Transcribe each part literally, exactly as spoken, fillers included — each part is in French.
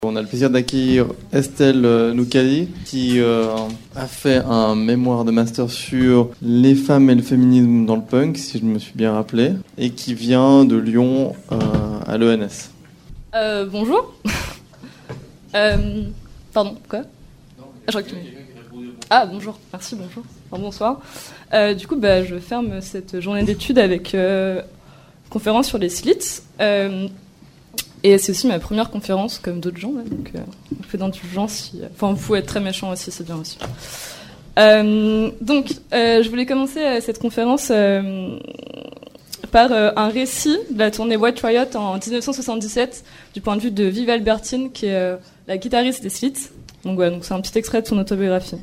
On a le plaisir d'accueillir Estelle Noukali qui euh, a fait un mémoire de master sur les femmes et le féminisme dans le punk, si je me suis bien rappelé, et qui vient de Lyon euh, à l'E N S. Euh, bonjour. euh, pardon, quoi ah, je ah, bonjour, merci, bonjour. Enfin, bonsoir. Euh, du coup, bah, je ferme cette journée d'études avec euh, une conférence sur les slits. Euh, Et c'est aussi ma première conférence, comme d'autres gens, là, donc euh, on fait d'indulgence. Si, enfin, vous pouvez être très méchant aussi, c'est bien aussi. Euh, donc, euh, je voulais commencer euh, cette conférence euh, par euh, un récit de la tournée White Riot en dix-neuf cent soixante-dix-sept, du point de vue de Viv Albertine, qui est euh, la guitariste des Slits. Donc voilà, donc c'est un petit extrait de son autobiographie.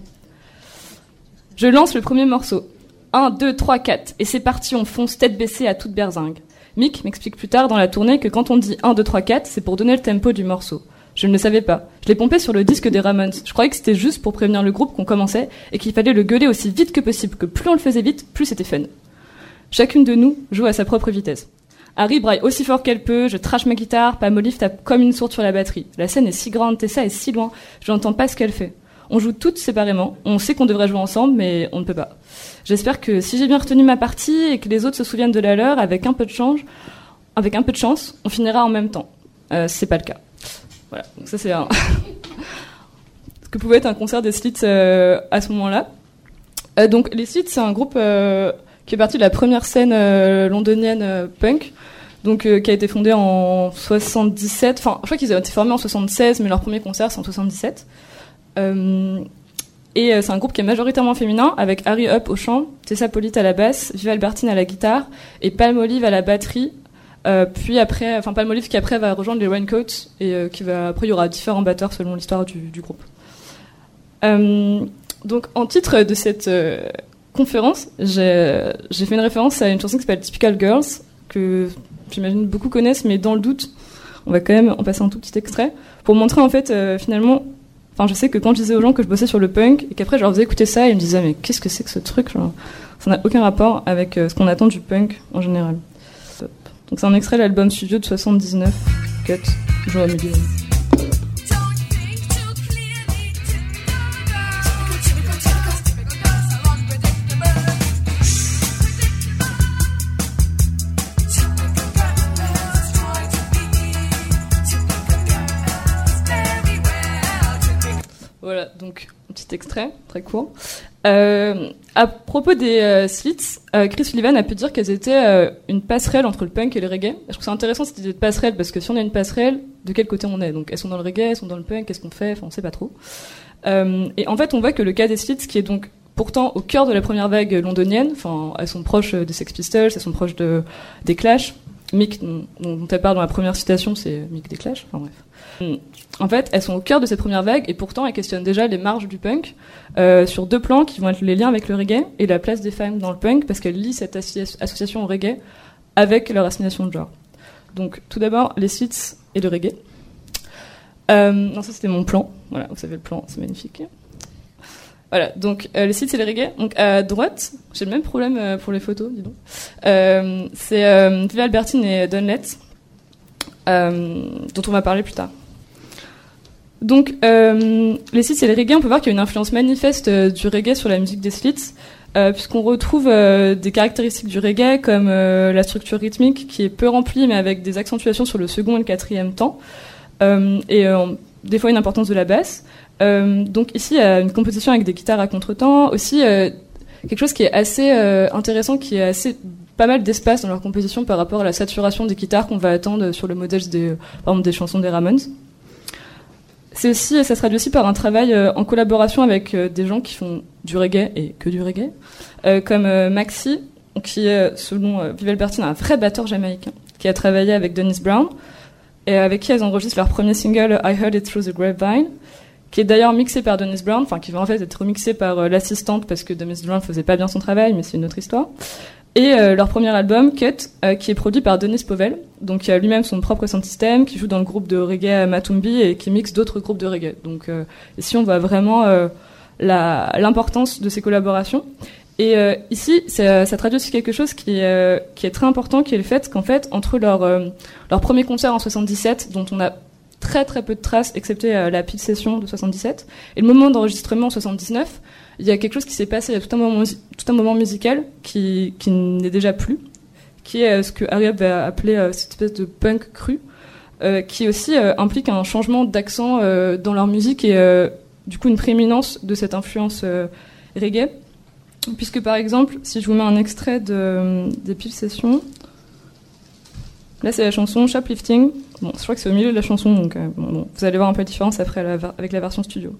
Je lance le premier morceau. un, deux, trois, quatre. Et c'est parti, on fonce tête baissée à toute berzingue. Mick m'explique plus tard dans la tournée que quand on dit un, deux, trois, quatre, c'est pour donner le tempo du morceau. Je ne le savais pas. Je l'ai pompé sur le disque des Ramones. Je croyais que c'était juste pour prévenir le groupe qu'on commençait et qu'il fallait le gueuler aussi vite que possible, que plus on le faisait vite, plus c'était fun. Chacune de nous joue à sa propre vitesse. Harry braille aussi fort qu'elle peut, je trash ma guitare, Pam Olive tape comme une sourde sur la batterie. La scène est si grande, Tessa est si loin, je n'entends pas ce qu'elle fait. On joue toutes séparément, on sait qu'on devrait jouer ensemble, mais on ne peut pas. J'espère que si j'ai bien retenu ma partie et que les autres se souviennent de la leur, avec un peu de change, Avec un peu de chance, on finira en même temps. Euh, c'est pas le cas. Voilà. Donc ça c'est un ce que pouvait être un concert des Slits euh, à ce moment-là. Euh, donc les Slits, c'est un groupe euh, qui est parti de la première scène euh, londonienne euh, punk, donc euh, qui a été fondée en soixante-dix-sept. Enfin, je crois qu'ils ont été formés en soixante-seize, mais leur premier concert c'est en soixante-dix-sept. Euh, Et euh, c'est un groupe qui est majoritairement féminin, avec Harry Up au chant, Tessa Pollitt à la basse, Viv Albertine à la guitare et Pam Olive à la batterie. Euh, puis après, enfin Pam Olive qui après va rejoindre les Raincoats et euh, qui va après il y aura différents batteurs selon l'histoire du, du groupe. Euh, donc en titre de cette euh, conférence, j'ai, j'ai fait une référence à une chanson qui s'appelle Typical Girls que j'imagine beaucoup connaissent, mais dans le doute, on va quand même en passer un tout petit extrait pour montrer en fait euh, finalement. Enfin, je sais que quand je disais aux gens que je bossais sur le punk et qu'après je leur faisais écouter ça, ils me disaient mais qu'est-ce que c'est que ce truc genre, ça n'a aucun rapport avec euh, ce qu'on attend du punk en général. Donc c'est un extrait de l'album studio de soixante-dix-neuf, Cut, toujours au milieu. Voilà, donc un petit extrait, très court. Euh, à propos des euh, Slits, euh, Chris Sullivan a pu dire qu'elles étaient euh, une passerelle entre le punk et le reggae. Je trouve ça intéressant cette idée de passerelle, parce que si on a une passerelle, de quel côté on est? Donc elles sont dans le reggae, elles sont dans le punk, qu'est-ce qu'on fait? Enfin, on sait pas trop. Euh, et en fait, on voit que le cas des Slits, qui est donc pourtant au cœur de la première vague londonienne, enfin, elles sont proches des Sex Pistols, elles sont proches de, des Clash. Mick, dont, dont elle parle dans la première citation, c'est Mick des Clash. Enfin bref. En fait, elles sont au cœur de cette première vague et pourtant elles questionnent déjà les marges du punk euh, sur deux plans qui vont être les liens avec le reggae et la place des femmes dans le punk parce qu'elles lient cette associa- association au reggae avec leur assignation de genre. Donc tout d'abord, les Slits et le reggae. Euh, non, ça c'était mon plan. Voilà, vous savez le plan, c'est magnifique. Voilà, donc euh, les Slits et les reggae. Donc à droite, j'ai le même problème euh, pour les photos, dis donc. Euh, c'est euh, Viv Albertine et Don Letts, euh, dont on va parler plus tard. Donc, euh, les Slits et les reggae, on peut voir qu'il y a une influence manifeste euh, du reggae sur la musique des Slits, euh, puisqu'on retrouve euh, des caractéristiques du reggae comme euh, la structure rythmique qui est peu remplie, mais avec des accentuations sur le second et le quatrième temps, euh, et euh, des fois une importance de la basse. Euh, donc ici, il y a une composition avec des guitares à contretemps, aussi euh, quelque chose qui est assez euh, intéressant, qui est assez pas mal d'espace dans leur composition par rapport à la saturation des guitares qu'on va attendre sur le modèle des, par exemple, des chansons des Ramones. C'est aussi, ça se traduit aussi par un travail euh, en collaboration avec euh, des gens qui font du reggae et que du reggae, euh, comme euh, Maxi, qui est, selon euh, Viv Albertine, un vrai batteur jamaïcain, qui a travaillé avec Dennis Brown, et avec qui elles enregistrent leur premier single I Heard It Through the Grapevine, qui est d'ailleurs mixé par Dennis Brown, enfin qui va en fait être remixé par euh, l'assistante parce que Dennis Brown faisait pas bien son travail, mais c'est une autre histoire. Et euh, leur premier album, Cut, euh, qui est produit par Denis Povell, donc qui a lui-même son propre sound system, qui joue dans le groupe de reggae Matumbi et qui mixe d'autres groupes de reggae. Donc euh, ici on voit vraiment euh, la, l'importance de ces collaborations. Et euh, ici, ça, ça traduit aussi quelque chose qui, euh, qui est très important, qui est le fait qu'en fait, entre leur, euh, leur premier concert en soixante-dix-sept, dont on a très très peu de traces, excepté euh, la pile session de soixante-dix-sept. Et le moment d'enregistrement en soixante-dix-neuf, il y a quelque chose qui s'est passé, il y a tout un moment, tout un moment musical qui, qui n'est déjà plus, qui est euh, ce que Harry Up va appeler euh, cette espèce de punk cru, euh, qui aussi euh, implique un changement d'accent euh, dans leur musique et euh, du coup une prééminence de cette influence euh, reggae. Puisque par exemple, si je vous mets un extrait de, des piles sessions, là c'est la chanson Shoplifting. Bon, je crois que c'est au milieu de la chanson, donc euh, bon, bon, vous allez voir un peu la différence après la, avec la version studio.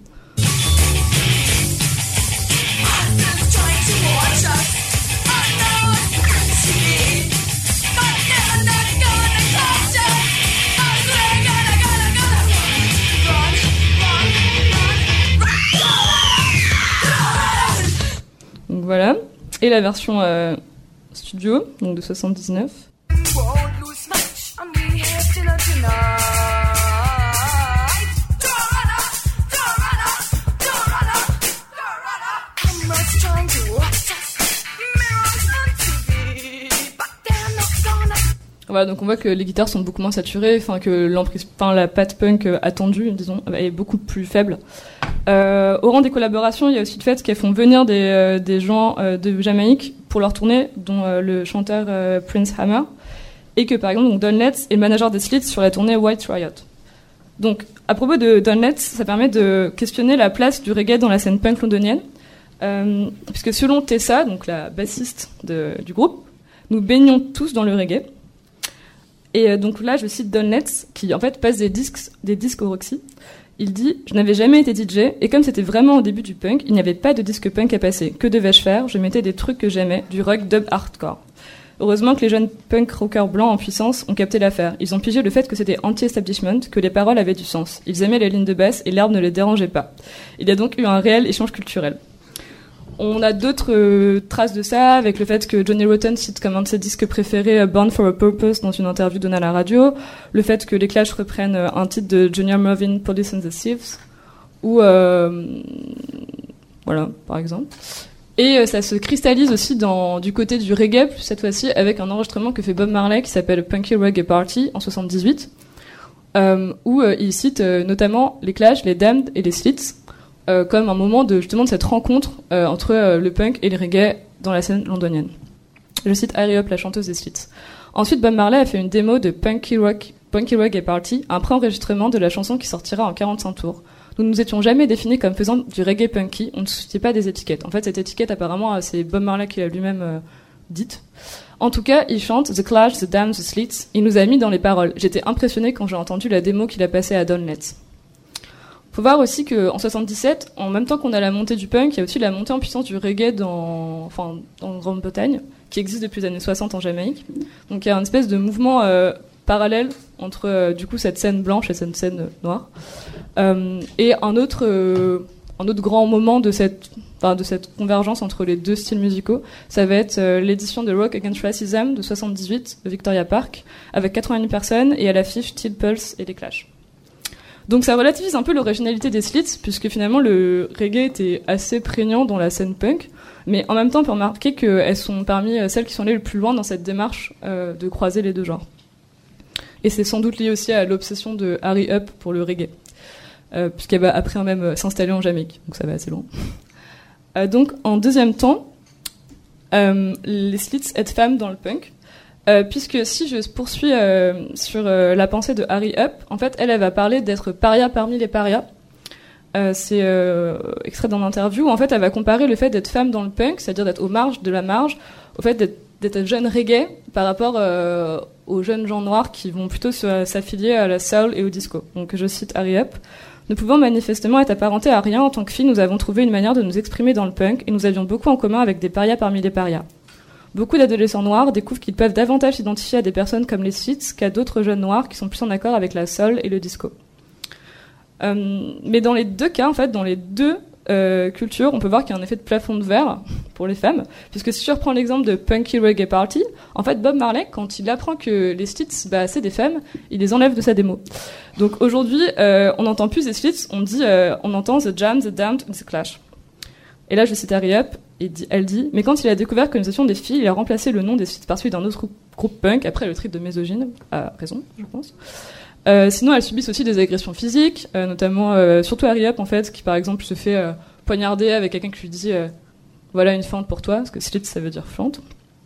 Donc voilà. Et la version euh, studio, donc de soixante-dix-neuf. Voilà, donc on voit que les guitares sont beaucoup moins saturées, enfin que l'emprise, enfin la patte punk attendue, disons, est beaucoup plus faible. Euh, au rang des collaborations, il y a aussi le fait qu'elles font venir des, euh, des gens euh, de Jamaïque pour leur tournée, dont euh, le chanteur euh, Prince Hammer, et que par exemple donc Don Letts est le manager des Slits sur la tournée White Riot. Donc à propos de Don Letts, ça permet de questionner la place du reggae dans la scène punk londonienne, euh, puisque selon Tessa, donc la bassiste de, du groupe, nous baignons tous dans le reggae. Et donc là, je cite Don Letts, qui en fait passe des disques, des disques au Roxy. Il dit « Je n'avais jamais été D J, et comme c'était vraiment au début du punk, il n'y avait pas de disque punk à passer. Que devais-je faire ? Je mettais des trucs que j'aimais, du rock dub hardcore. » Heureusement que les jeunes punk rockers blancs en puissance ont capté l'affaire. Ils ont pigé le fait que c'était anti-establishment, que les paroles avaient du sens. Ils aimaient les lignes de basse, et l'herbe ne les dérangeait pas. Il y a donc eu un réel échange culturel. On a d'autres euh, traces de ça, avec le fait que Johnny Rotten cite comme un de ses disques préférés euh, Born for a Purpose dans une interview donnée à la radio, le fait que les Clash reprennent euh, un titre de Junior Murvin, Police and the Thieves, ou euh, voilà, par exemple. Et euh, ça se cristallise aussi dans, du côté du reggae, cette fois-ci, avec un enregistrement que fait Bob Marley qui s'appelle Punky Reggae Party en soixante-dix-huit, euh, où euh, il cite euh, notamment les Clash, les Damned et les Slits, Euh, comme un moment de justement de cette rencontre euh, entre euh, le punk et le reggae dans la scène londonienne. Je cite Harry Up, la chanteuse des Slits. Ensuite, Bob Marley a fait une démo de Punky Rock, Punky Reggae Party, un pré-enregistrement de la chanson qui sortira en quarante-cinq tours. Nous ne nous étions jamais définis comme faisant du reggae punky, on ne se souciait pas des étiquettes. En fait, cette étiquette, apparemment, c'est Bob Marley qui l'a lui-même euh, dite. En tout cas, il chante The Clash, The Damned, The Slits. Il nous a mis dans les paroles. J'étais impressionnée quand j'ai entendu la démo qu'il a passée à Don Letts. Faut voir aussi qu'en soixante-dix-sept, en même temps qu'on a la montée du punk, il y a aussi la montée en puissance du reggae dans, enfin, en Grande-Bretagne, qui existe depuis les années soixante en Jamaïque. Donc il y a une espèce de mouvement euh, parallèle entre euh, du coup cette scène blanche et cette scène euh, noire. Euh, et un autre, euh, un autre grand moment de cette, enfin, de cette convergence entre les deux styles musicaux, ça va être euh, l'édition de Rock Against Racism de soixante-dix-huit de Victoria Park, avec quatre-vingt mille personnes et à l'affiche Steel Pulse et les Clash. Donc ça relativise un peu l'originalité des Slits, puisque finalement le reggae était assez prégnant dans la scène punk, mais en même temps on peut remarquer qu'elles sont parmi celles qui sont allées le plus loin dans cette démarche euh, de croiser les deux genres. Et c'est sans doute lié aussi à l'obsession de Harry Up pour le reggae, euh, puisqu'elle va après même s'installer en Jamaïque, donc ça va assez loin. Euh, donc en deuxième temps, euh, les Slits aident femmes dans le punk, Euh, puisque si je poursuis euh, sur euh, la pensée de Harry Up, en fait, elle, elle va parler d'être paria parmi les parias. Euh, c'est euh, extrait d'un interview où en fait, elle va comparer le fait d'être femme dans le punk, c'est-à-dire d'être aux marges de la marge, au fait d'être, d'être jeune reggae par rapport euh, aux jeunes gens noirs qui vont plutôt se, s'affilier à la soul et au disco. Donc, je cite Harry Up. Ne pouvant manifestement être apparentés à rien en tant que filles, nous avons trouvé une manière de nous exprimer dans le punk et nous avions beaucoup en commun avec des parias parmi les parias. Beaucoup d'adolescents noirs découvrent qu'ils peuvent davantage s'identifier à des personnes comme les Slits qu'à d'autres jeunes noirs qui sont plus en accord avec la soul et le disco. Euh, mais dans les deux cas, en fait, dans les deux euh, cultures, on peut voir qu'il y a un effet de plafond de verre pour les femmes, puisque si je reprends l'exemple de Punky Reggae Party, en fait, Bob Marley, quand il apprend que les Slits, bah, c'est des femmes, il les enlève de sa démo. Donc aujourd'hui, euh, on n'entend plus les Slits, on dit, euh, on entend The Jam, The Damned, The Clash. Et là, je cite Harry Up, et dit, elle dit « Mais quand il a découvert que nous étions des filles, il a remplacé le nom des Slits par celui d'un autre groupe punk, après le trip de misogyne, à raison, je pense. Euh, sinon, elles subissent aussi des agressions physiques, euh, notamment, euh, surtout Harry Up, en fait, qui par exemple se fait euh, poignarder avec quelqu'un qui lui dit euh, voilà une fente pour toi, parce que slit ça veut dire fente.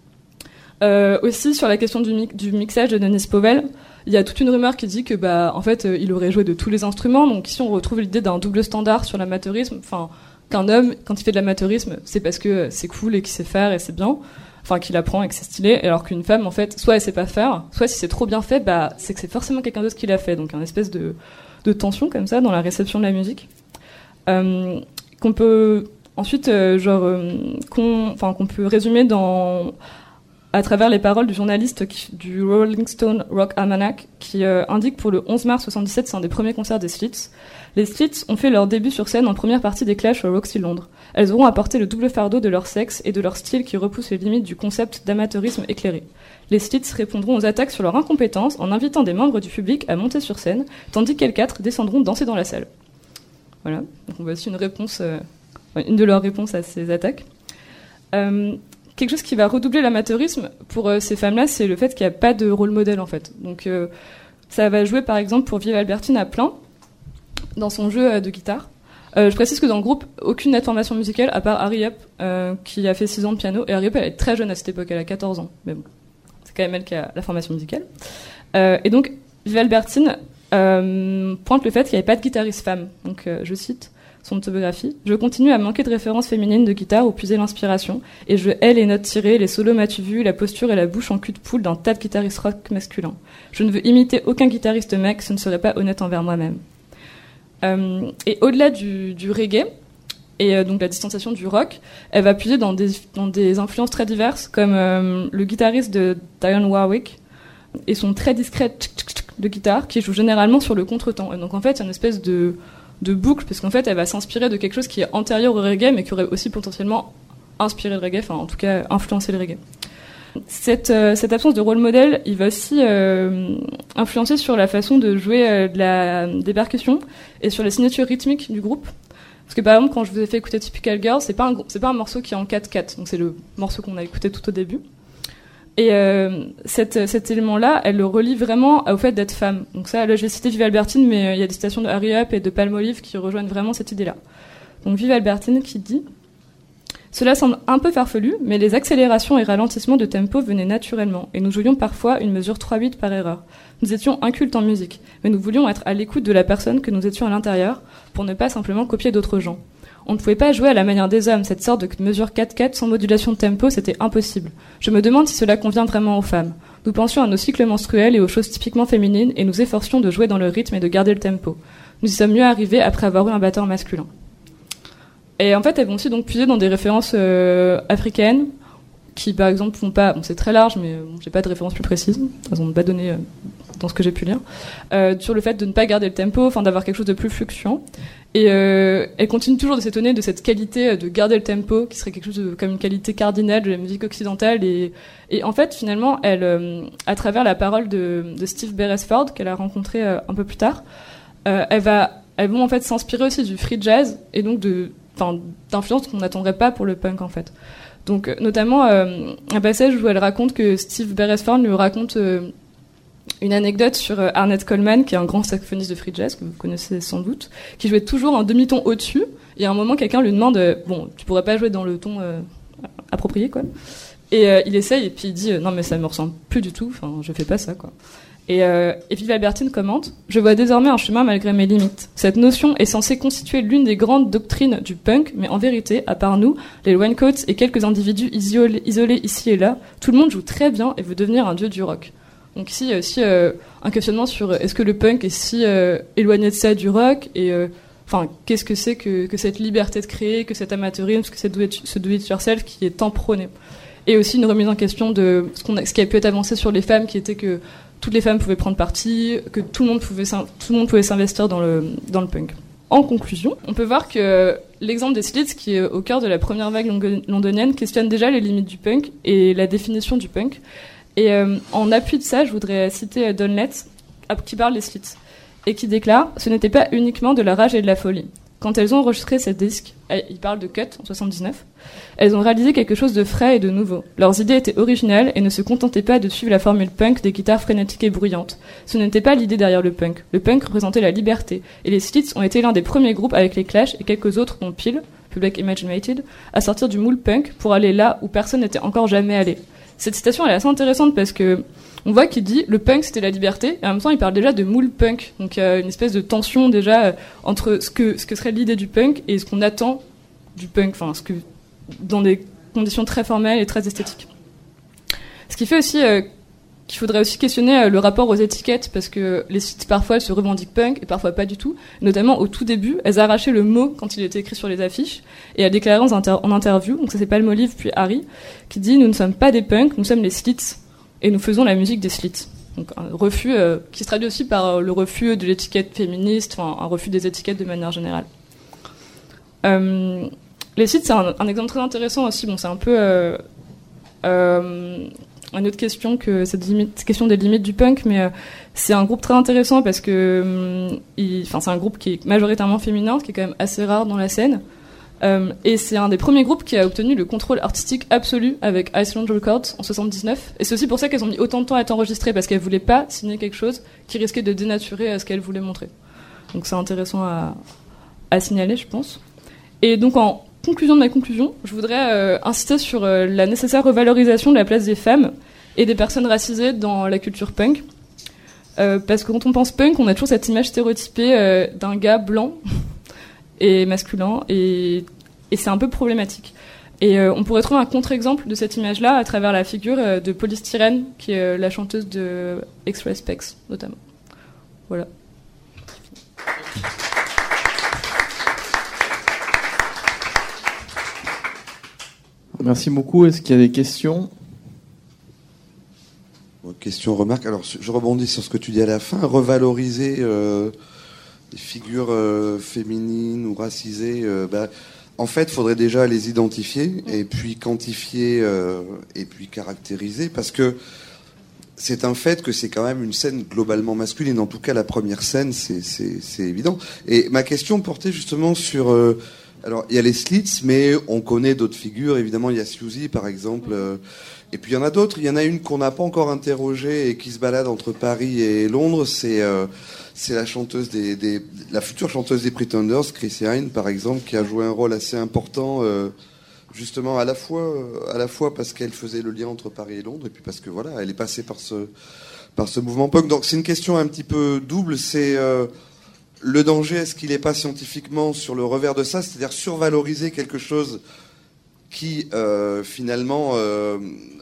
Euh, aussi, sur la question du, mi- du mixage de Dennis Powell, il y a toute une rumeur qui dit que, bah, en fait, euh, il aurait joué de tous les instruments. Donc ici, on retrouve l'idée d'un double standard sur l'amateurisme. Enfin, qu'un homme, quand il fait de l'amateurisme, c'est parce que c'est cool et qu'il sait faire et c'est bien. Enfin, qu'il apprend et que c'est stylé. Alors qu'une femme, en fait, soit elle sait pas faire, soit si c'est trop bien fait, bah, c'est que c'est forcément quelqu'un d'autre qui l'a fait. Donc, une espèce de, de tension comme ça dans la réception de la musique. Euh, qu'on peut ensuite, euh, genre, euh, qu'on, enfin, qu'on peut résumer dans, à travers les paroles du journaliste qui, du Rolling Stone Rock Almanac, qui euh, indique pour le onze mars soixante-dix-sept, c'est un des premiers concerts des Slits. Les Slits ont fait leur début sur scène en première partie des Clash au Roxy Londres. Elles auront apporté le double fardeau de leur sexe et de leur style qui repousse les limites du concept d'amateurisme éclairé. Les Slits répondront aux attaques sur leur incompétence en invitant des membres du public à monter sur scène, tandis qu'elles quatre descendront danser dans la salle. Voilà, donc on voit aussi une réponse, euh, une de leurs réponses à ces attaques. Euh, quelque chose qui va redoubler l'amateurisme pour euh, ces femmes-là, c'est le fait qu'il n'y a pas de rôle modèle en fait. Donc euh, ça va jouer par exemple pour Viv Albertine à plein dans son jeu euh, de guitare. Euh, je précise que dans le groupe, aucune nette formation musicale à part Harry Up euh, qui a fait six ans de piano. Et Harry Up, elle est très jeune à cette époque, elle a quatorze ans. Mais bon, c'est quand même elle qui a la formation musicale. Euh, et donc, Viv Albertine euh, pointe le fait qu'il n'y avait pas de guitariste femme. Donc, euh, je cite son autobiographie. Je continue à manquer de références féminines de guitare où puiser l'inspiration. Et je hais les notes tirées, les solos m'as-tu vu, la posture et la bouche en cul de poule d'un tas de guitaristes rock masculins. Je ne veux imiter aucun guitariste mec, ce ne serait pas honnête envers moi-même. Euh, et au-delà du, du reggae, et euh, donc la distanciation du rock, elle va puiser dans des, dans des influences très diverses, comme euh, le guitariste de Dionne Warwick et son très discret tchic tchic tchic de guitare, qui joue généralement sur le contretemps. Et donc en fait, il y a une espèce de, de boucle, parce qu'en fait, elle va s'inspirer de quelque chose qui est antérieur au reggae, mais qui aurait aussi potentiellement inspiré le reggae, enfin en tout cas influencé le reggae. Cette, euh, cette absence de rôle modèle, il va aussi euh, influencer sur la façon de jouer euh, de la, des percussions et sur les signatures rythmiques du groupe. Parce que par exemple, quand je vous ai fait écouter Typical Girl, c'est pas un, c'est pas un morceau qui est en quatre quatre, donc c'est le morceau qu'on a écouté tout au début. Et euh, cette, cet élément-là, elle le relie vraiment au fait d'être femme. Donc ça, là, je vais citer Viv Albertine, mais euh, il y a des citations de Harry Up et de Palmolive qui rejoignent vraiment cette idée-là. Donc Viv Albertine qui dit: cela semble un peu farfelu, mais les accélérations et ralentissements de tempo venaient naturellement, et nous jouions parfois une mesure trois huit par erreur. Nous étions incultes en musique, mais nous voulions être à l'écoute de la personne que nous étions à l'intérieur, pour ne pas simplement copier d'autres gens. On ne pouvait pas jouer à la manière des hommes, cette sorte de mesure quatre quatre sans modulation de tempo, c'était impossible. Je me demande si cela convient vraiment aux femmes. Nous pensions à nos cycles menstruels et aux choses typiquement féminines, et nous efforcions de jouer dans le rythme et de garder le tempo. Nous y sommes mieux arrivés après avoir eu un batteur masculin. Et en fait, elles vont aussi donc puiser dans des références euh, africaines, qui par exemple font pas, bon c'est très large, mais bon, j'ai pas de références plus précises, elles n'ont pas donné euh, dans ce que j'ai pu lire, euh, sur le fait de ne pas garder le tempo, enfin d'avoir quelque chose de plus fluctuant. Et euh, elles continuent toujours de s'étonner de cette qualité de garder le tempo, qui serait quelque chose de, comme une qualité cardinale de la musique occidentale. Et, et en fait, finalement, elle, euh, à travers la parole de, de Steve Beresford, qu'elle a rencontré euh, un peu plus tard, euh, elle va, elles vont en fait s'inspirer aussi du free jazz et donc de Enfin, d'influence qu'on n'attendrait pas pour le punk en fait. Donc notamment euh, un passage où elle raconte que Steve Beresford lui raconte euh, une anecdote sur euh, Arnett Coleman, qui est un grand saxophoniste de free jazz que vous connaissez sans doute, qui jouait toujours un demi-ton au-dessus, et à un moment quelqu'un lui demande euh, bon, tu pourrais pas jouer dans le ton euh, approprié quoi. Et euh, il essaye et puis il dit euh, non mais ça me ressemble plus du tout, enfin je fais pas ça quoi. Et, euh, et Viv Albertine commente: je vois désormais un chemin malgré mes limites. Cette notion est censée constituer l'une des grandes doctrines du punk, mais en vérité, à part nous, les Raincoats et quelques individus isolés, isolés ici et là, tout le monde joue très bien et veut devenir un dieu du rock. Donc ici, euh, si, euh, un questionnement sur euh, est-ce que le punk est si euh, éloigné de ça du rock, et enfin euh, qu'est-ce que c'est que, que cette liberté de créer, que cet amateurisme, que cette do it, ce do it yourself qui est tant prôné. Et aussi une remise en question de ce, qu'on a, ce qui a pu être avancé sur les femmes, qui était que toutes les femmes pouvaient prendre parti, que tout le monde pouvait, tout le monde pouvait s'investir dans le, dans le punk. En conclusion, on peut voir que l'exemple des Slits, qui est au cœur de la première vague londonienne, questionne déjà les limites du punk et la définition du punk. Et euh, en appui de ça, je voudrais citer Don Letts, qui parle des Slits, et qui déclare: ce n'était pas uniquement de la rage et de la folie. Quand elles ont enregistré cette disque, ils parlent de Cut en soixante-dix-neuf, elles ont réalisé quelque chose de frais et de nouveau. Leurs idées étaient originales et ne se contentaient pas de suivre la formule punk des guitares frénétiques et bruyantes. Ce n'était pas l'idée derrière le punk. Le punk représentait la liberté, et les Slits ont été l'un des premiers groupes avec les Clash et quelques autres dont Peel, Public Imaginated, à sortir du moule punk pour aller là où personne n'était encore jamais allé. Cette citation elle est assez intéressante parce que on voit qu'il dit le punk c'était la liberté et en même temps il parle déjà de moule punk, donc il y a une espèce de tension déjà euh, entre ce que ce que serait l'idée du punk et ce qu'on attend du punk, enfin ce que dans des conditions très formelles et très esthétiques. Ce qui fait aussi euh, qu'il faudrait aussi questionner euh, le rapport aux étiquettes parce que les sites parfois se revendiquent punk et parfois pas du tout. Notamment au tout début, elles arrachaient le mot quand il était écrit sur les affiches et elles déclaraient en, inter- en interview, donc ça c'est Palmolive puis Harry, qui dit nous ne sommes pas des punks, nous sommes les Slits et nous faisons la musique des Slits. Donc un refus euh, qui se traduit aussi par euh, le refus de l'étiquette féministe, enfin un refus des étiquettes de manière générale. Euh, les Slits c'est un, un exemple très intéressant aussi. Bon c'est un peu euh, euh, une autre question que cette limite, question des limites du punk, mais euh, c'est un groupe très intéressant parce que, enfin, c'est un groupe qui est majoritairement féminin, ce qui est quand même assez rare dans la scène, euh, et c'est un des premiers groupes qui a obtenu le contrôle artistique absolu avec Island Records en soixante-dix-neuf, et c'est aussi pour ça qu'elles ont mis autant de temps à être enregistrées parce qu'elles voulaient pas signer quelque chose qui risquait de dénaturer ce qu'elles voulaient montrer. Donc c'est intéressant à, à signaler, je pense. Et donc en conclusion de ma conclusion, je voudrais euh, insister sur euh, la nécessaire revalorisation de la place des femmes et des personnes racisées dans la culture punk. Euh, parce que quand on pense punk, on a toujours cette image stéréotypée euh, d'un gars blanc et masculin, et, et c'est un peu problématique. Et euh, on pourrait trouver un contre-exemple de cette image-là à travers la figure euh, de Polystyrene, qui est euh, la chanteuse de X-Ray Spex, notamment. Voilà. Merci beaucoup. Est-ce qu'il y a des questions ? Question, remarque. Alors, je rebondis sur ce que tu dis à la fin. Revaloriser euh, les figures euh, féminines ou racisées, euh, bah, en fait, il faudrait déjà les identifier et puis quantifier euh, et puis caractériser, parce que c'est un fait que c'est quand même une scène globalement masculine. En tout cas, la première scène, c'est, c'est, c'est évident. Et ma question portait justement sur... Euh, alors, il y a les Slits, mais on connaît d'autres figures. Évidemment, il y a Siouxsie, par exemple. Euh, et puis, il y en a d'autres. Il y en a une qu'on n'a pas encore interrogée et qui se balade entre Paris et Londres. C'est, euh, c'est la chanteuse des, des, la future chanteuse des Pretenders, Chrissy Hynde, par exemple, qui a joué un rôle assez important, euh, justement, à la fois, à la fois parce qu'elle faisait le lien entre Paris et Londres, et puis parce que, voilà, elle est passée par ce, par ce mouvement punk. Donc, c'est une question un petit peu double. C'est... Euh, Le danger, est-ce qu'il n'est pas scientifiquement sur le revers de ça, c'est-à-dire survaloriser quelque chose qui, euh, finalement, euh,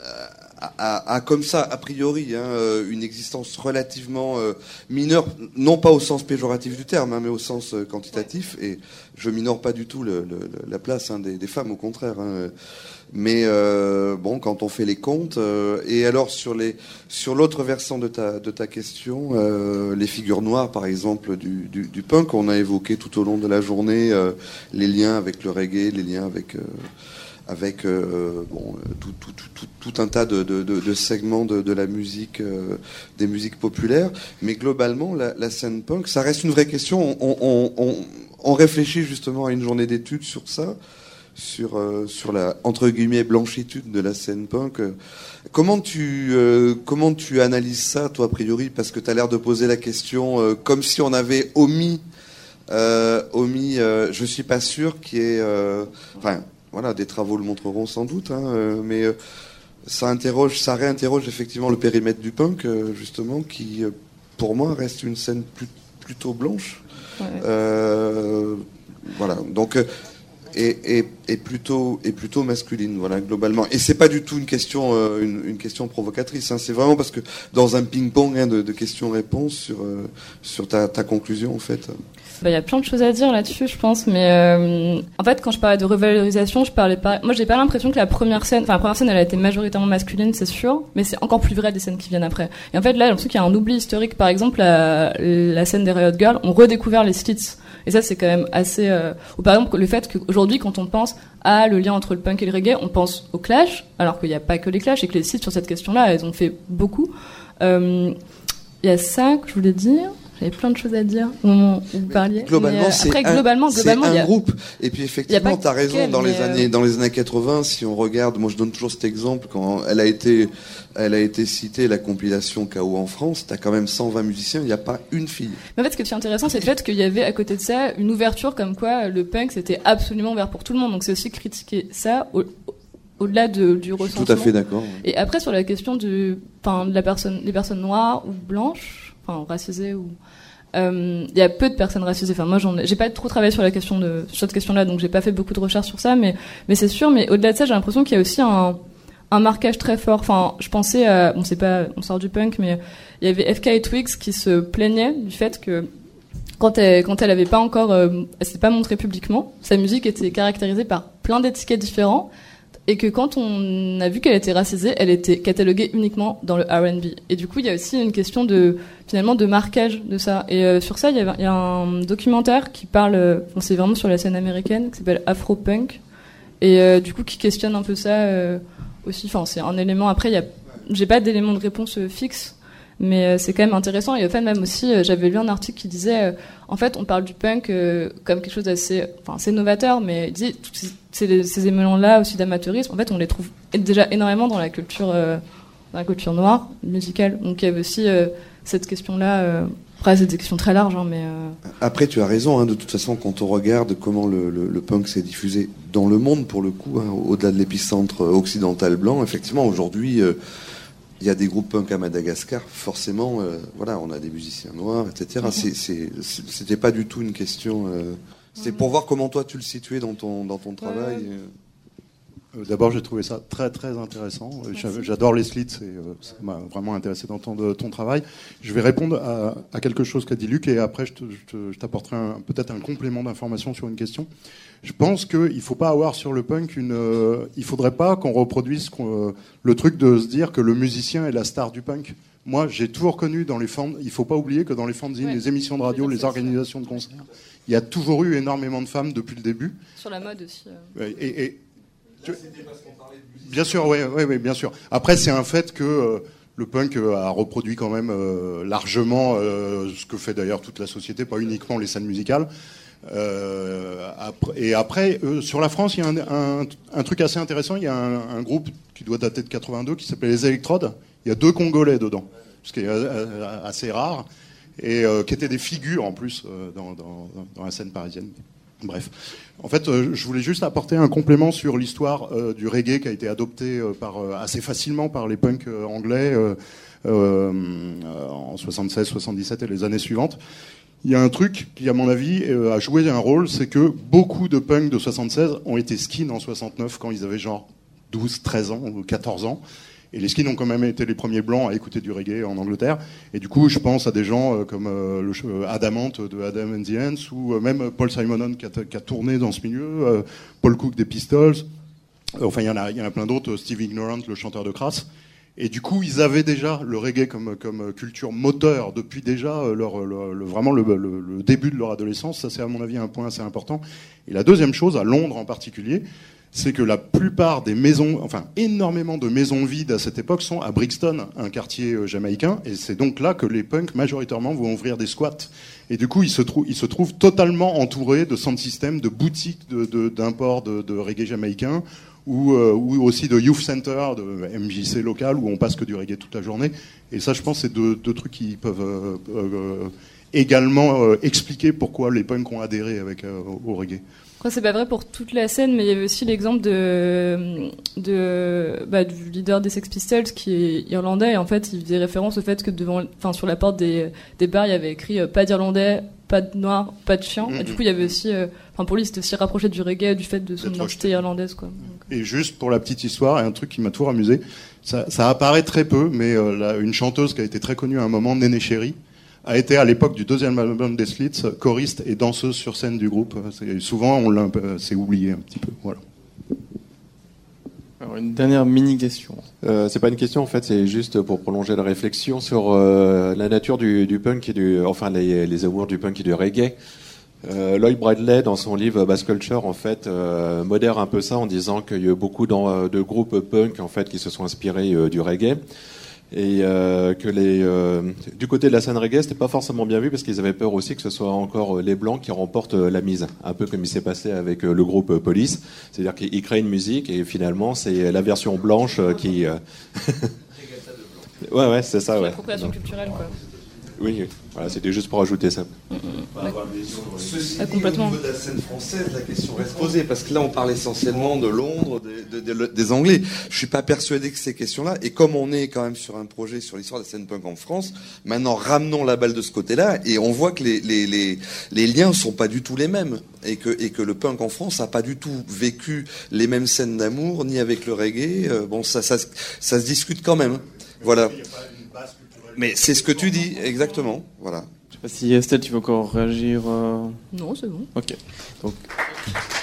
a, a, a comme ça, a priori, hein, une existence relativement euh, mineure, non pas au sens péjoratif du terme, hein, mais au sens euh, quantitatif, et je minore pas du tout le, le, la place hein, des, des femmes, au contraire. Hein. Mais euh, bon, quand on fait les comptes, euh, et alors sur les sur l'autre versant de ta de ta question, euh, les figures noires, par exemple, du, du, du punk, on a évoqué tout au long de la journée euh, les liens avec le reggae, les liens avec euh, avec euh, bon tout, tout, tout, tout un tas de, de, de, de segments de, de la musique, euh, des musiques populaires. Mais globalement, la, la scène punk, ça reste une vraie question. On, on, on, on réfléchit justement à une journée d'études sur ça. Sur, euh, sur la, entre guillemets, blanchitude de la scène punk. Comment tu, euh, comment tu analyses ça, toi, a priori, parce que tu as l'air de poser la question euh, comme si on avait omis, euh, omis euh, je suis pas sûr qu'il y ait... Euh, enfin, voilà, des travaux le montreront sans doute, hein, euh, mais euh, ça, interroge, ça réinterroge effectivement le périmètre du punk, euh, justement, qui, euh, pour moi, reste une scène plus, plutôt blanche. Ouais. Euh, voilà, donc... Euh, Et, et, et plutôt et plutôt masculine, voilà, globalement. Et c'est pas du tout une question euh, une, une question provocatrice, hein. C'est vraiment parce que dans un ping-pong hein, de, de questions-réponses sur euh, sur ta, ta conclusion en fait. Bah, y a plein de choses à dire là-dessus, je pense, mais euh, en fait, quand je parlais de revalorisation, je parlais pas. Moi, j'ai pas l'impression que la première scène, enfin la première scène, elle a été majoritairement masculine, c'est sûr, mais c'est encore plus vrai des scènes qui viennent après. Et en fait, là, j'ai l'impression qu'il y a un oubli historique. Par exemple, la, la scène des Riot Girls, on redécouvert les Slits. Et ça, c'est quand même assez... Euh... Ou par exemple, le fait qu'aujourd'hui, quand on pense à le lien entre le punk et le reggae, on pense au Clash, alors qu'il n'y a pas que les Clash, et que les sites sur cette question-là, elles ont fait beaucoup. Il euh, y a ça que je voulais dire. J'avais plein de choses à dire au moment où vous parliez. Globalement, mais, euh, c'est après, un, globalement, globalement, c'est il y un a... groupe. Et puis effectivement, tu as raison. Quel, dans les euh... années, dans les années quatre-vingts, si on regarde, moi je donne toujours cet exemple quand elle a été, elle a été citée la compilation K O en France. T'as quand même cent vingt musiciens. Il n'y a pas une fille. Mais en fait, ce qui est intéressant, c'est le fait qu'il y avait à côté de ça une ouverture comme quoi le punk c'était absolument ouvert pour tout le monde. Donc c'est aussi critiquer ça au, au-delà de, du recensement. Tout à fait d'accord. Ouais. Et après sur la question du, enfin, de la personne, des personnes noires ou blanches, enfin racisées ou il euh, y a peu de personnes racisées. Enfin, moi, j'en ai, j'ai pas trop travaillé sur la question de sur cette question-là, donc j'ai pas fait beaucoup de recherches sur ça. Mais mais c'est sûr. Mais au-delà de ça, j'ai l'impression qu'il y a aussi un un marquage très fort. Enfin, je pensais à, bon, c'est pas, on sort du punk, mais il y avait F K et Twigs qui se plaignaient du fait que quand elle quand elle avait pas encore, euh, elle s'était pas montrée publiquement, sa musique était caractérisée par plein d'étiquettes différentes. Et que quand on a vu qu'elle était racisée, elle était cataloguée uniquement dans le R and B. Et du coup, il y a aussi une question de, finalement, de marquage de ça. Et euh, sur ça, il y, a, il y a un documentaire qui parle, euh, bon, c'est vraiment sur la scène américaine, qui s'appelle Afro-Punk. Et euh, du coup, qui questionne un peu ça euh, aussi. Enfin, c'est un élément. Après, il y a, j'ai pas d'élément de réponse euh, fixe, mais euh, c'est quand même intéressant. Et en fait, même aussi, euh, j'avais lu un article qui disait, euh, en fait, on parle du punk euh, comme quelque chose d'assez, enfin, c'est novateur, mais il dit, ces, ces éléments-là aussi d'amateurisme, en fait, on les trouve déjà énormément dans la culture, euh, dans la culture noire, musicale. Donc il y avait aussi euh, cette question-là. Euh, après, c'est des questions très larges, hein, mais. Euh... Après, tu as raison. Hein, de toute façon, quand on regarde comment le, le, le punk s'est diffusé dans le monde, pour le coup, hein, au-delà de l'épicentre occidental blanc, effectivement, aujourd'hui, euh, il y a des groupes punk à Madagascar. Forcément, euh, voilà, on a des musiciens noirs, et cetera. Mm-hmm. C'est, c'est, c'était pas du tout une question. Euh, c'était pour voir comment toi tu le situais dans ton dans ton travail. Ouais. Euh, d'abord, j'ai trouvé ça très très intéressant. Merci. J'adore les slits et euh, ça m'a vraiment intéressé d'entendre ton travail. Je vais répondre à, à quelque chose qu'a dit Luc et après je, te, je, te, je t'apporterai un, peut-être un complément d'information sur une question. Je pense qu'il ne faut pas avoir sur le punk une. Euh, il ne faudrait pas qu'on reproduise qu'on, euh, le truc de se dire que le musicien est la star du punk. Moi, j'ai toujours connu dans les fanzines. Il ne faut pas oublier que dans les fanzines, ouais. les émissions de radio, les organisations de concerts, il y a toujours eu énormément de femmes depuis le début. Sur la mode aussi. Euh. Et, et, et tu... Bien sûr, oui, ouais, ouais, bien sûr. Après, c'est un fait que euh, le punk euh, a reproduit quand même euh, largement euh, ce que fait d'ailleurs toute la société, pas uniquement les scènes musicales. Euh, après, et après, euh, sur la France, il y a un, un, un truc assez intéressant. Il y a un, un groupe qui doit dater de quatre-vingt-deux qui s'appelle Les Électrodes. Il y a deux Congolais dedans, ce qui est euh, assez rare, et euh, qui étaient des figures en plus euh, dans, dans, dans la scène parisienne. Bref. En fait, euh, je voulais juste apporter un complément sur l'histoire euh, du reggae qui a été adopté euh, par, euh, assez facilement par les punks euh, anglais euh, euh, en soixante-seize soixante-dix-sept et les années suivantes. Il y a un truc qui, à mon avis, euh, a joué un rôle, c'est que beaucoup de punks de soixante-seize ont été skins en soixante-neuf quand ils avaient genre douze, treize ans ou quatorze ans. Et les skins ont quand même été les premiers blancs à écouter du reggae en Angleterre. Et du coup, je pense à des gens euh, comme euh, le, euh, Adamant de Adam and the Ants, ou euh, même Paul Simonon qui a, qui a tourné dans ce milieu, euh, Paul Cook des Pistols. Euh, enfin, il y en a, il y en a plein d'autres, Steve Ignorant, le chanteur de Crass. Et du coup, ils avaient déjà le reggae comme, comme culture moteur depuis déjà leur, leur, le, vraiment le, le, le début de leur adolescence. Ça, c'est à mon avis un point assez important. Et la deuxième chose, à Londres en particulier, c'est que la plupart des maisons, enfin énormément de maisons vides à cette époque sont à Brixton, un quartier jamaïcain, et c'est donc là que les punks majoritairement vont ouvrir des squats. Et du coup, ils se, trou- ils se trouvent totalement entourés de sound systems, de boutiques de, de, d'import de, de reggae jamaïcain, ou, euh, ou aussi de youth center, de M J C local, où on passe que du reggae toute la journée. Et ça, je pense, c'est deux, deux trucs qui peuvent euh, euh, également euh, expliquer pourquoi les punks ont adhéré avec, euh, au reggae. Après, c'est pas vrai pour toute la scène, mais il y avait aussi l'exemple de, de, bah, du leader des Sex Pistols qui est irlandais, et en fait, il faisait référence au fait que devant, enfin, sur la porte des, des bars, il y avait écrit euh, pas d'Irlandais, pas de Noirs, pas de chiens. Mm-hmm. Et du coup, il y avait aussi, euh, enfin, pour lui, c'était aussi rapproché du reggae, du fait de son identité irlandaise, quoi. Donc, et juste pour la petite histoire, et un truc qui m'a toujours amusé, ça, ça apparaît très peu, mais euh, là, une chanteuse qui a été très connue à un moment, Néné Chéri, a été à l'époque du deuxième album des Slits, choriste et danseuse sur scène du groupe. C'est, souvent, on l'a, c'est oublié un petit peu. Voilà. Alors, une dernière mini question. Euh, c'est pas une question en fait, c'est juste pour prolonger la réflexion sur euh, la nature du, du punk et du, enfin les, les amours du punk et du reggae. Euh, Lloyd Bradley, dans son livre Bass Culture, en fait, euh, modère un peu ça en disant qu'il y a eu beaucoup de groupes punk en fait qui se sont inspirés euh, du reggae. Et euh, que les, euh, du côté de la scène reggae, c'était pas forcément bien vu parce qu'ils avaient peur aussi que ce soit encore les blancs qui remportent la mise, un peu comme il s'est passé avec le groupe Police, c'est-à-dire qu'ils créent une musique et finalement c'est la version blanche qui. Euh... ouais, ouais, c'est ça, ouais. L'appropriation culturelle, quoi. Oui, oui. Voilà, c'était juste pour ajouter ça. Mmh, mmh. Ceci Ah, dit, complètement. au niveau de la scène française, la question reste posée, parce que là, on parle essentiellement de Londres, des, des, des, des Anglais. Je suis pas persuadé que ces questions-là, et comme on est quand même sur un projet sur l'histoire de la scène punk en France, maintenant, ramenons la balle de ce côté-là, et on voit que les, les, les, les liens sont pas du tout les mêmes, et que, et que le punk en France a pas du tout vécu les mêmes scènes d'amour, ni avec le reggae. Euh, bon, ça, ça, ça se discute quand même. Voilà. Mais c'est ce que tu dis, exactement. Voilà. Je sais pas si Estelle, tu veux encore réagir. Euh... Non, c'est bon. Ok. Donc.